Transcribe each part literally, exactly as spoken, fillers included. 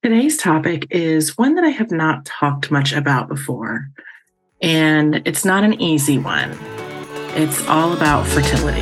Today's topic is one that I have not talked much about before, and it's not an easy one. It's all about fertility.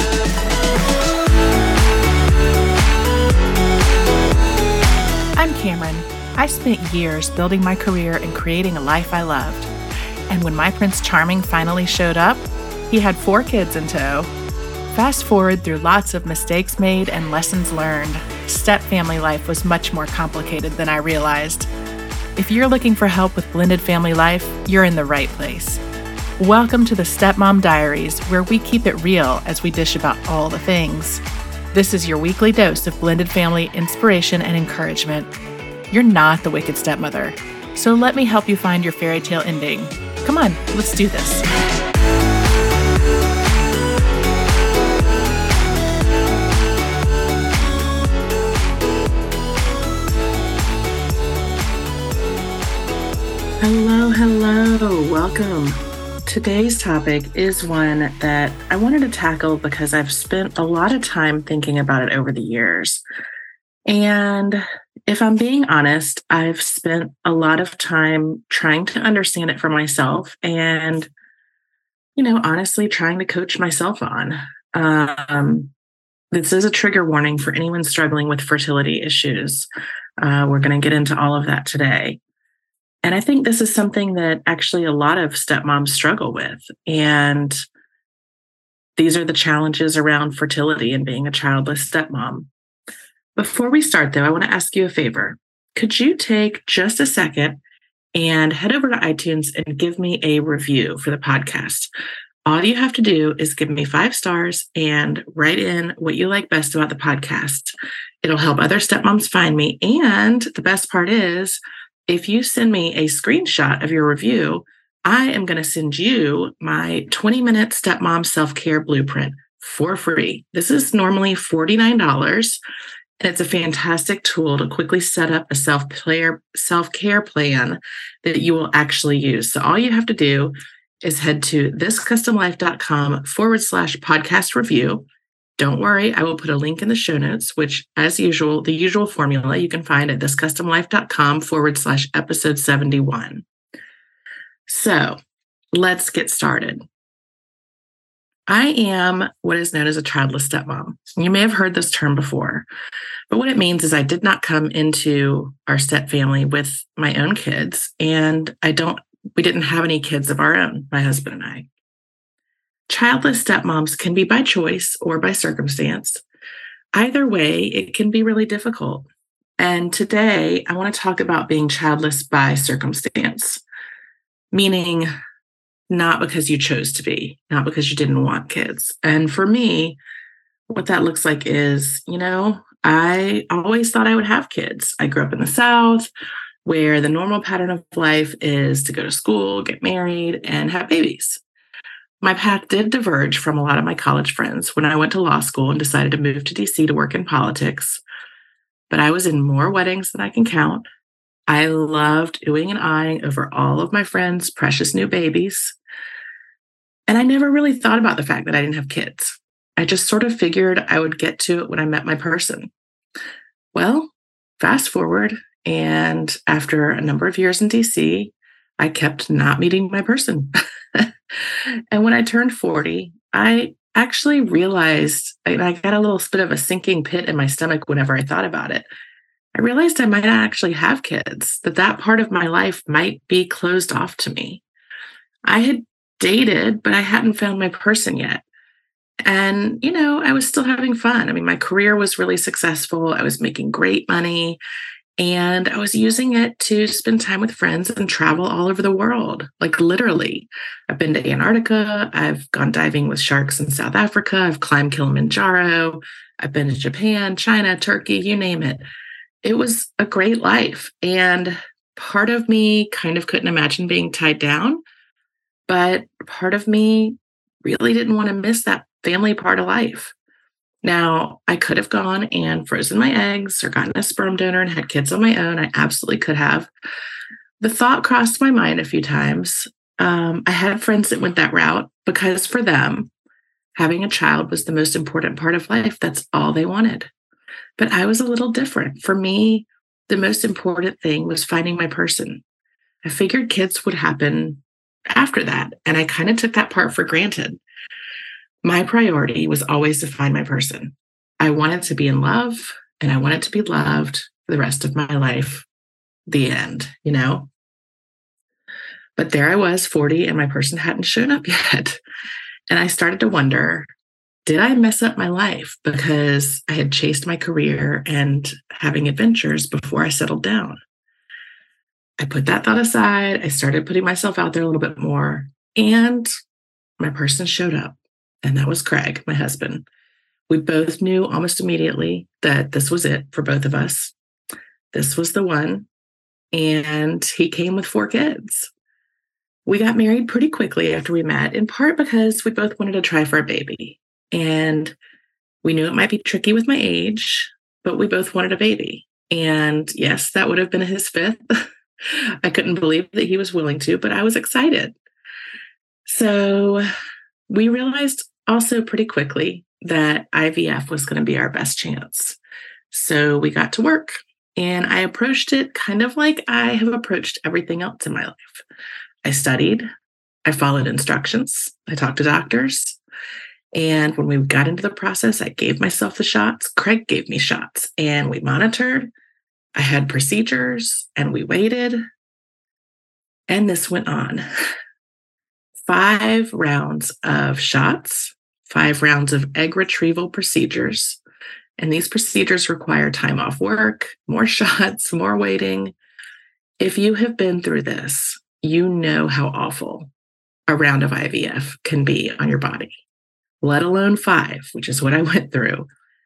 I'm Cameron. I spent years building my career and creating a life I loved. And when my Prince Charming finally showed up, he had four kids in tow. Fast forward through lots of mistakes made and lessons learned, step family life was much more complicated than I realized. If you're looking for help with blended family life, you're in the right place. Welcome to the Stepmom Diaries, where we keep it real as we dish about all the things. This is your weekly dose of blended family inspiration and encouragement. You're not the wicked stepmother, so let me help you find your fairy tale ending. Come on, let's do this. Hello, hello, welcome. Today's topic is one that I wanted to tackle because I've spent a lot of time thinking about it over the years. And if I'm being honest, I've spent a lot of time trying to understand it for myself and, you know, honestly trying to coach myself on. Um, this is a trigger warning for anyone struggling with fertility issues. Uh, we're going to get into all of that today. And I think this is something that actually a lot of stepmoms struggle with. And these are the challenges around fertility and being a childless stepmom. Before we start, though, I want to ask you a favor. Could you take just a second and head over to iTunes and give me a review for the podcast? All you have to do is give me five stars and write in what you like best about the podcast. It'll help other stepmoms find me. And the best part is, if you send me a screenshot of your review, I am going to send you my twenty minute stepmom self-care blueprint for free. This is normally forty-nine dollars, and it's a fantastic tool to quickly set up a self-care self-care plan that you will actually use. So all you have to do is head to thiscustomlife.com forward slash podcast review. Don't worry, I will put a link in the show notes, which, as usual, the usual formula you can find at thiscustomlife.com forward slash episode 71. So let's get started. I am what is known as a childless stepmom. You may have heard this term before, but what it means is I did not come into our step family with my own kids, and I don't, we didn't have any kids of our own, my husband and I. Childless stepmoms can be by choice or by circumstance. Either way, it can be really difficult. And today, I want to talk about being childless by circumstance, meaning not because you chose to be, not because you didn't want kids. And for me, what that looks like is, you know, I always thought I would have kids. I grew up in the South, where the normal pattern of life is to go to school, get married, and have babies. My path did diverge from a lot of my college friends when I went to law school and decided to move to D C to work in politics. But I was in more weddings than I can count. I loved oohing and eyeing over all of my friends' precious new babies. And I never really thought about the fact that I didn't have kids. I just sort of figured I would get to it when I met my person. Well, fast forward, and after a number of years in D C, I kept not meeting my person. And when I turned forty, I actually realized, and I got a little bit of a sinking pit in my stomach whenever I thought about it. I realized I might not actually have kids, that that part of my life might be closed off to me. I had dated, but I hadn't found my person yet. And, you know, I was still having fun. I mean, my career was really successful. I was making great money. And I was using it to spend time with friends and travel all over the world, like literally. I've been to Antarctica. I've gone diving with sharks in South Africa. I've climbed Kilimanjaro. I've been to Japan, China, Turkey, you name it. It was a great life. And part of me kind of couldn't imagine being tied down, but part of me really didn't want to miss that family part of life. Now, I could have gone and frozen my eggs or gotten a sperm donor and had kids on my own. I absolutely could have. The thought crossed my mind a few times. Um, I had friends that went that route because for them, having a child was the most important part of life. That's all they wanted. But I was a little different. For me, the most important thing was finding my person. I figured kids would happen after that, and I kind of took that part for granted. My priority was always to find my person. I wanted to be in love, and I wanted to be loved for the rest of my life. The end, you know? But there I was, forty, and my person hadn't shown up yet. And I started to wonder, did I mess up my life because I had chased my career and having adventures before I settled down? I put that thought aside. I started putting myself out there a little bit more, and my person showed up, and that was Craig, my husband. We both knew almost immediately that this was it for both of us. This was the one, and he came with four kids. We got married pretty quickly after we met, in part because we both wanted to try for a baby. And we knew it might be tricky with my age, but we both wanted a baby. And yes, that would have been his fifth. I couldn't believe that he was willing to, but I was excited. So we realized also pretty quickly that I V F was going to be our best chance. So we got to work, and I approached it kind of like I have approached everything else in my life. I studied, I followed instructions, I talked to doctors. And when we got into the process, I gave myself the shots. Craig gave me shots, and we monitored. I had procedures, and we waited. And this went on. Five rounds of shots, five rounds of egg retrieval procedures. And these procedures require time off work, more shots, more waiting. If you have been through this, you know how awful a round of I V F can be on your body, let alone five, which is what I went through.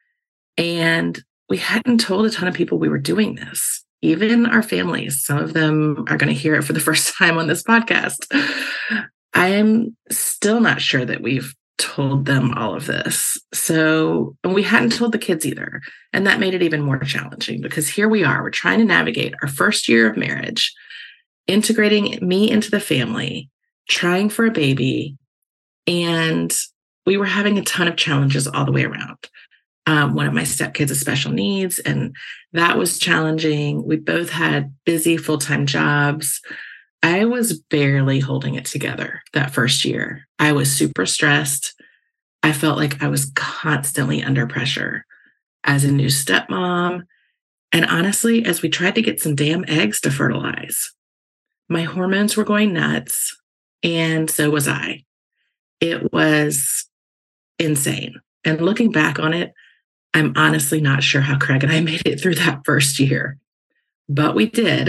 And we hadn't told a ton of people we were doing this, even our families. Some of them are going to hear it for the first time on this podcast. I am still not sure that we've told them all of this. So, and we hadn't told the kids either. And that made it even more challenging, because here we are, we're trying to navigate our first year of marriage, integrating me into the family, trying for a baby. And we were having a ton of challenges all the way around. Um, one of my stepkids has special needs, and that was challenging. We both had busy full-time jobs. I was barely holding it together that first year. I was super stressed. I felt like I was constantly under pressure as a new stepmom. And honestly, as we tried to get some damn eggs to fertilize, my hormones were going nuts, and so was I. It was insane. And looking back on it, I'm honestly not sure how Craig and I made it through that first year, but we did.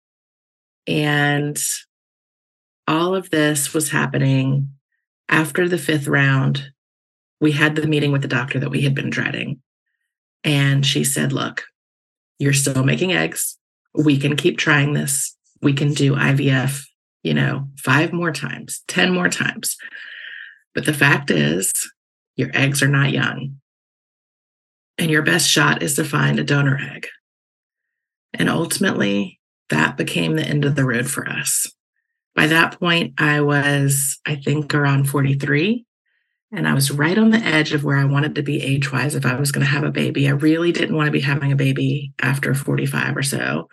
And all of this was happening after the fifth round. We had the meeting with the doctor that we had been dreading. And she said, look, you're still making eggs. We can keep trying this. We can do I V F, you know, five more times, ten more times. But the fact is, your eggs are not young. And your best shot is to find a donor egg. And ultimately, that became the end of the road for us. By that point, I was, I think, around forty-three. And I was right on the edge of where I wanted to be age-wise if I was going to have a baby. I really didn't want to be having a baby after forty-five or so.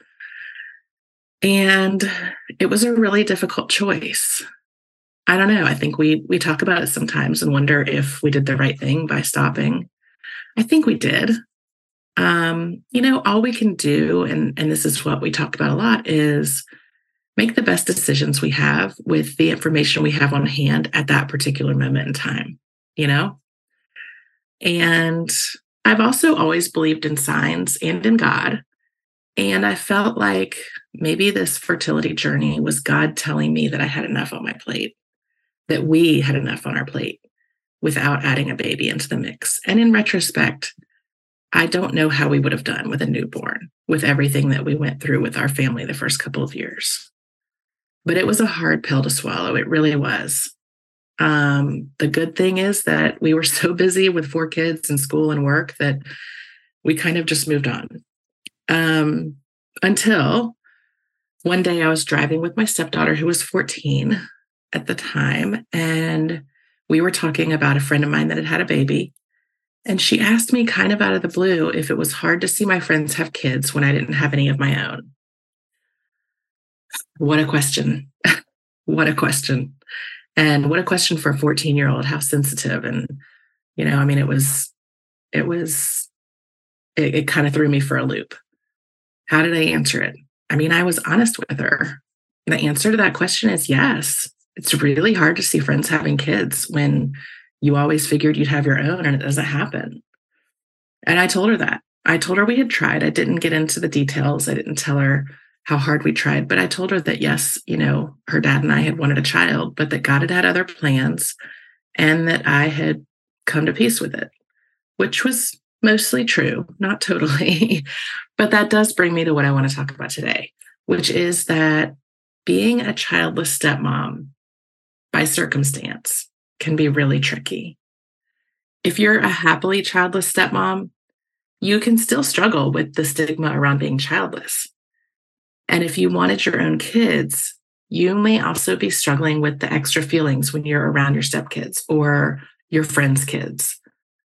And it was a really difficult choice. I don't know. I think we we talk about it sometimes and wonder if we did the right thing by stopping. I think we did. Um, you know, all we can do, and, and this is what we talk about a lot, is make the best decisions we have with the information we have on hand at that particular moment in time, you know? And I've also always believed in signs and in God. And I felt like maybe this fertility journey was God telling me that I had enough on my plate, that we had enough on our plate without adding a baby into the mix. And in retrospect, I don't know how we would have done with a newborn, with everything that we went through with our family the first couple of years. But it was a hard pill to swallow. It really was. Um, the good thing is that we were so busy with four kids and school and work that we kind of just moved on. Um, until one day I was driving with my stepdaughter, who was fourteen at the time, and we were talking about a friend of mine that had had a baby. And she asked me kind of out of the blue if it was hard to see my friends have kids when I didn't have any of my own. What a question. What a question. And what a question for a fourteen year old, how sensitive. And, you know, I mean, it was, it was, it, it kind of threw me for a loop. How did I answer it? I mean, I was honest with her. And the answer to that question is yes. It's really hard to see friends having kids when you always figured you'd have your own and it doesn't happen. And I told her that. I told her we had tried. I didn't get into the details. I didn't tell her how hard we tried, but I told her that yes, you know, her dad and I had wanted a child, but that God had had other plans and that I had come to peace with it, which was mostly true, not totally. But that does bring me to what I want to talk about today, which is that being a childless stepmom by circumstance can be really tricky. If you're a happily childless stepmom, you can still struggle with the stigma around being childless. And if you wanted your own kids, you may also be struggling with the extra feelings when you're around your stepkids or your friends' kids.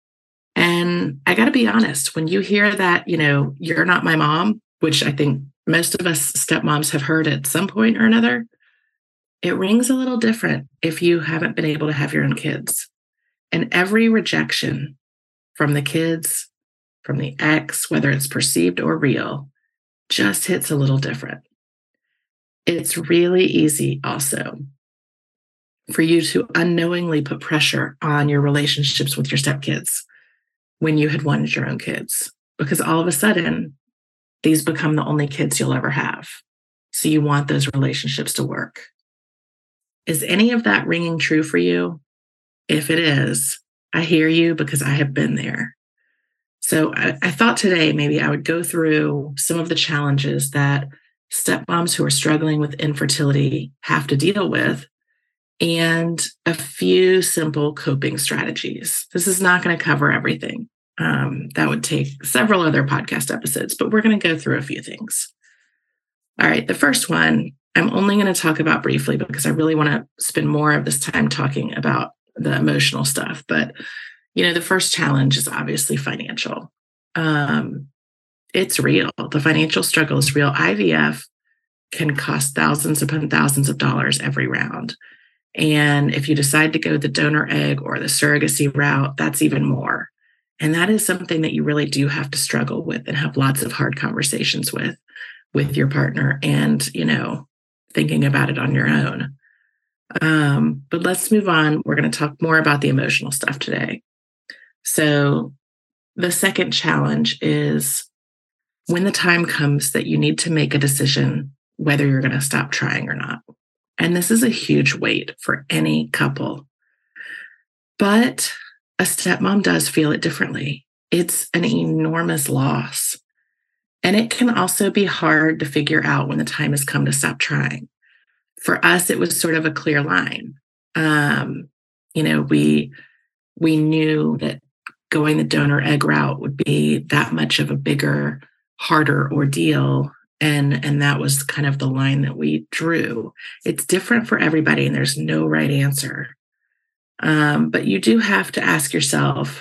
And I got to be honest, when you hear that, you know, you're not my mom, which I think most of us stepmoms have heard at some point or another, it rings a little different if you haven't been able to have your own kids. And every rejection from the kids, from the ex, whether it's perceived or real, just hits a little different. It's really easy also for you to unknowingly put pressure on your relationships with your stepkids when you had wanted your own kids, because all of a sudden, these become the only kids you'll ever have. So you want those relationships to work. Is any of that ringing true for you? If it is, I hear you because I have been there. So I, I thought today maybe I would go through some of the challenges that stepmoms who are struggling with infertility have to deal with and a few simple coping strategies. This is not going to cover everything. Um, that would take several other podcast episodes, but we're going to go through a few things. All right, the first one, I'm only going to talk about briefly because I really want to spend more of this time talking about the emotional stuff. But, you know, the first challenge is obviously financial. Um, it's real. The financial struggle is real. I V F can cost thousands upon thousands of dollars every round. And if you decide to go the donor egg or the surrogacy route, that's even more. And that is something that you really do have to struggle with and have lots of hard conversations with, with your partner and, you know, thinking about it on your own. Um, but let's move on. We're going to talk more about the emotional stuff today. So the second challenge is when the time comes that you need to make a decision whether you're going to stop trying or not. And this is a huge weight for any couple. But a stepmom does feel it differently. It's an enormous loss. And it can also be hard to figure out when the time has come to stop trying. For us, it was sort of a clear line. Um, you know, we we knew that going the donor egg route would be that much of a bigger, harder ordeal. And, and that was kind of the line that we drew. It's different for everybody, and there's no right answer. Um, but you do have to ask yourself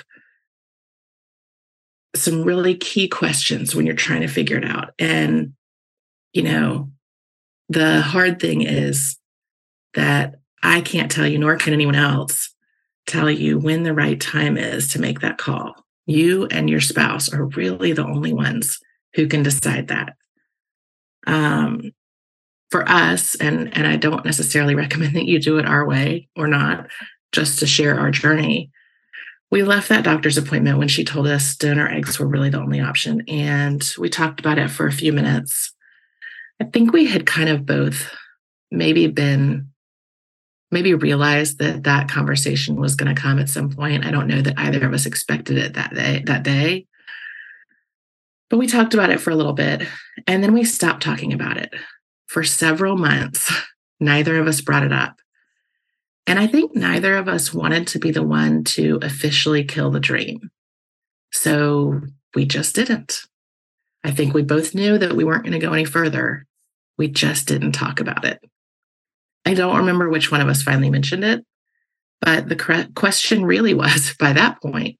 some really key questions when you're trying to figure it out. And, you know, the hard thing is that I can't tell you, nor can anyone else tell you when the right time is to make that call. You and your spouse are really the only ones who can decide that. Um, for us, and, and I don't necessarily recommend that you do it our way or not, just to share our journey. We left that doctor's appointment when she told us donor eggs were really the only option. And we talked about it for a few minutes. I think we had kind of both maybe been, maybe realized that that conversation was going to come at some point. I don't know that either of us expected it that day, that day. But we talked about it for a little bit, and then we stopped talking about it. For several months, neither of us brought it up. And I think neither of us wanted to be the one to officially kill the dream. So we just didn't. I think we both knew that we weren't going to go any further. We just didn't talk about it. I don't remember which one of us finally mentioned it, but the question really was, by that point,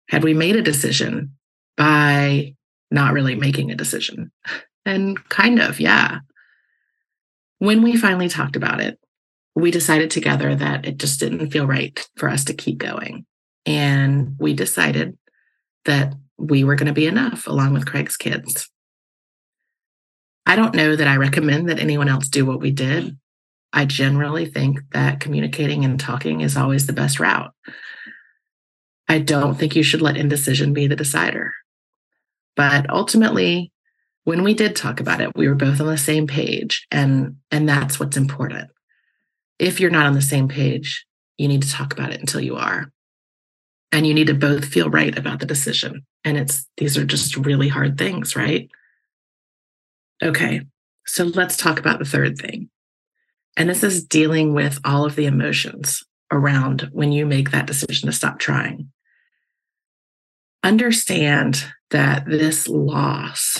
Had we made a decision by not really making a decision? And kind of, yeah. When we finally talked about it, we decided together that it just didn't feel right for us to keep going. And we decided that we were going to be enough along with Craig's kids. I don't know that I recommend that anyone else do what we did. I generally think that communicating and talking is always the best route. I don't think you should let indecision be the decider. But ultimately, when we did talk about it, we were both on the same page, and, and that's what's important. If you're not on the same page, you need to talk about it until you are. And you need to both feel right about the decision. And it's these are just really hard things, right? Okay, so let's talk about the third thing. And this is dealing with all of the emotions around when you make that decision to stop trying. Understand that this loss,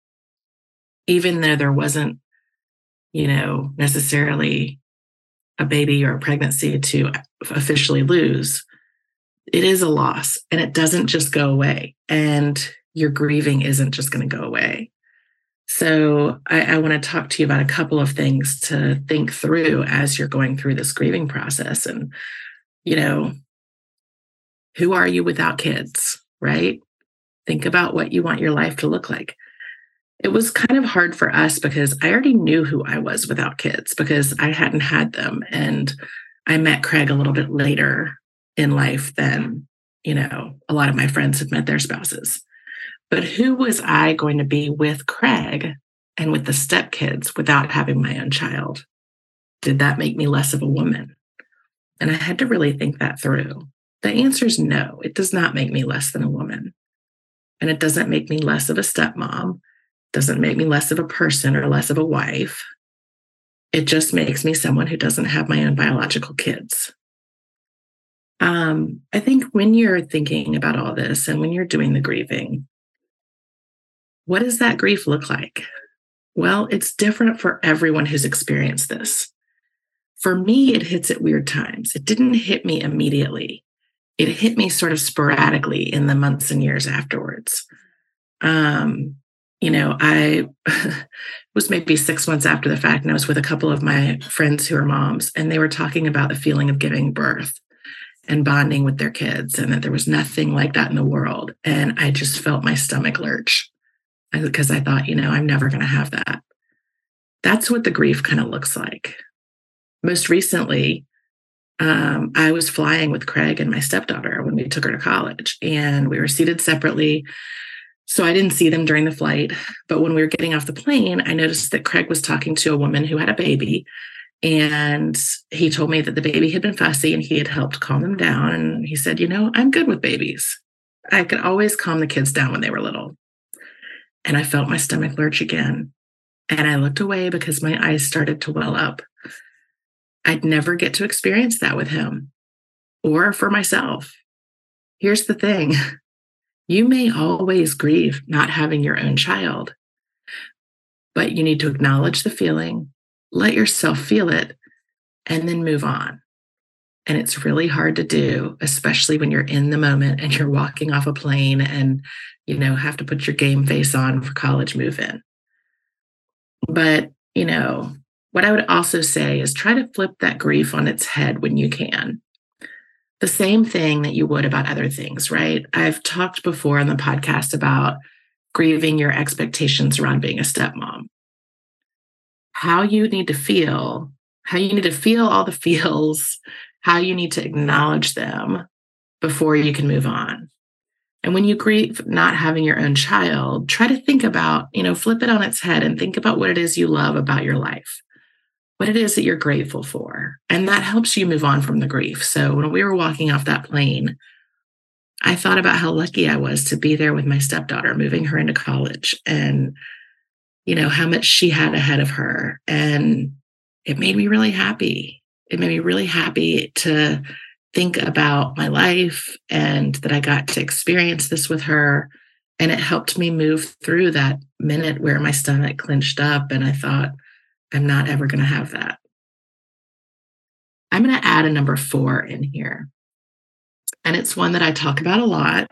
even though there wasn't, you know, necessarily a baby or a pregnancy to officially lose, it is a loss and it doesn't just go away. And your grieving isn't just going to go away. So I, I want to talk to you about a couple of things to think through as you're going through this grieving process. And, you know, who are you without kids, right? Think about what you want your life to look like. It was kind of hard for us because I already knew who I was without kids because I hadn't had them. And I met Craig a little bit later in life than, you know, a lot of my friends had met their spouses. But who was I going to be with Craig and with the stepkids without having my own child? Did that make me less of a woman? And I had to really think that through. The answer is no, it does not make me less than a woman. And it doesn't make me less of a stepmom. Doesn't make me less of a person or less of a wife. It just makes me someone who doesn't have my own biological kids. Um, I think when you're thinking about all this and when you're doing the grieving, what does that grief look like? Well, it's different for everyone who's experienced this. For me, it hits at weird times. It didn't hit me immediately. It hit me sort of sporadically in the months and years afterwards. Um, you know, I was maybe six months after the fact, and I was with a couple of my friends who are moms, and they were talking about the feeling of giving birth and bonding with their kids, and that there was nothing like that in the world. And I just felt my stomach lurch because I thought, you know, I'm never going to have that. That's what the grief kind of looks like. Most recently, um, I was flying with Craig and my stepdaughter when we took her to college, and we were seated separately. So I didn't see them during the flight. But when we were getting off the plane, I noticed that Craig was talking to a woman who had a baby. And he told me that the baby had been fussy and he had helped calm them down. And he said, you know, I'm good with babies. I could always calm the kids down when they were little. And I felt my stomach lurch again. And I looked away because my eyes started to well up. I'd never get to experience that with him or for myself. Here's the thing. You may always grieve not having your own child, but you need to acknowledge the feeling, let yourself feel it, and then move on. And it's really hard to do, especially when you're in the moment and you're walking off a plane and, you know, have to put your game face on for college move-in. But, you know, what I would also say is try to flip that grief on its head when you can. The same thing that you would about other things, right? I've talked before on the podcast about grieving your expectations around being a stepmom. How you need to feel, how you need to feel all the feels, how you need to acknowledge them before you can move on. And when you grieve not having your own child, try to think about, you know, flip it on its head and think about what it is you love about your life, what it is that you're grateful for. And that helps you move on from the grief. So when we were walking off that plane, I thought about how lucky I was to be there with my stepdaughter, moving her into college, and, you know, how much she had ahead of her. And it made me really happy. It made me really happy to think about my life and that I got to experience this with her. And it helped me move through that minute where my stomach clenched up and I thought, I'm not ever going to have that. I'm going to add a number four in here. And it's one that I talk about a lot,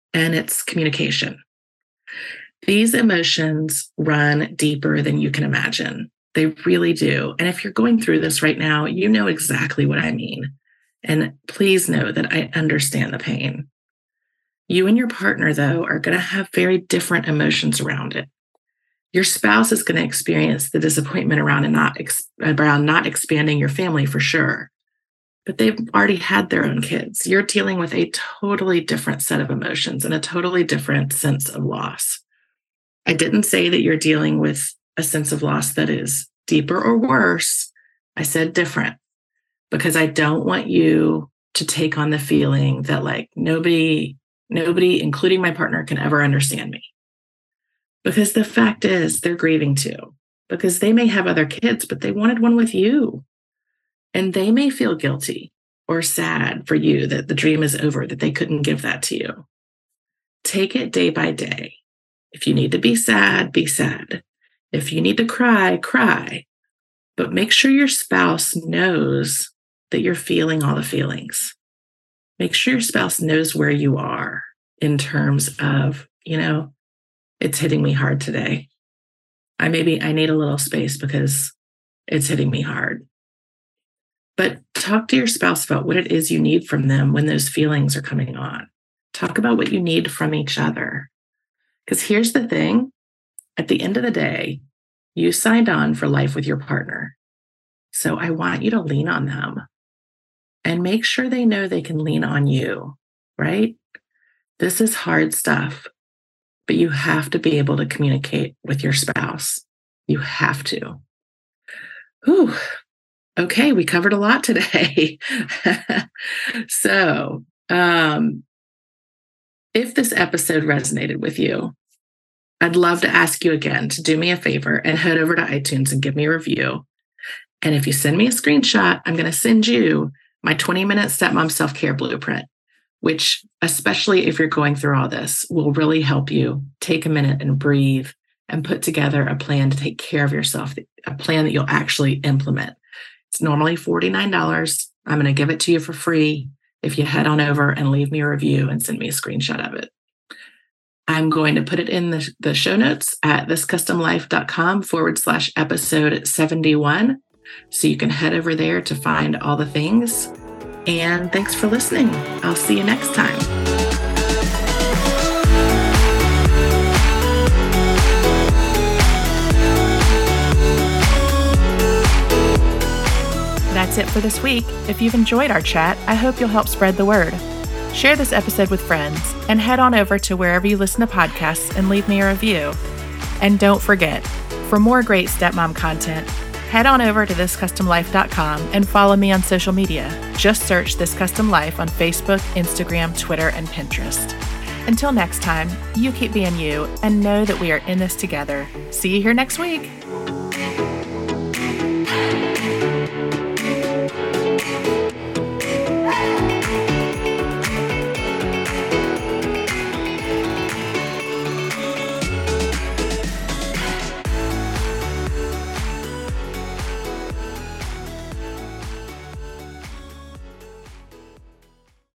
and it's communication. These emotions run deeper than you can imagine. They really do. And if you're going through this right now, you know exactly what I mean. And please know that I understand the pain. You and your partner, though, are going to have very different emotions around it. Your spouse is going to experience the disappointment around and not ex- around not expanding your family for sure. But they've already had their own kids. You're dealing with a totally different set of emotions and a totally different sense of loss. I didn't say that you're dealing with a sense of loss that is deeper or worse. I said different because I don't want you to take on the feeling that like nobody, nobody, including my partner, can ever understand me. Because the fact is they're grieving too, because they may have other kids, but they wanted one with you. And they may feel guilty or sad for you that the dream is over, that they couldn't give that to you. Take it day by day. If you need to be sad, be sad. If you need to cry, cry. But make sure your spouse knows that you're feeling all the feelings. Make sure your spouse knows where you are in terms of, you know, it's hitting me hard today. I maybe I need a little space because it's hitting me hard. But talk to your spouse about what it is you need from them when those feelings are coming on. Talk about what you need from each other. Because here's the thing, at the end of the day, you signed on for life with your partner. So I want you to lean on them and make sure they know they can lean on you, right? This is hard stuff, but you have to be able to communicate with your spouse. You have to. Whew. Okay, we covered a lot today. So, um, if this episode resonated with you, I'd love to ask you again to do me a favor and head over to iTunes and give me a review. And if you send me a screenshot, I'm going to send you my twenty minute Stepmom Self-Care Blueprint, which, especially if you're going through all this, will really help you take a minute and breathe and put together a plan to take care of yourself, a plan that you'll actually implement. It's normally forty-nine dollars. I'm going to give it to you for free if you head on over and leave me a review and send me a screenshot of it. I'm going to put it in the, the show notes at thiscustomlife.com forward slash episode 71. So you can head over there to find all the things. And thanks for listening. I'll see you next time. That's it for this week. If you've enjoyed our chat, I hope you'll help spread the word. Share this episode with friends and head on over to wherever you listen to podcasts and leave me a review. And don't forget, for more great stepmom content, head on over to this custom life dot com and follow me on social media. Just search This Custom Life on Facebook, Instagram, Twitter, and Pinterest. Until next time, you keep being you and know that we are in this together. See you here next week.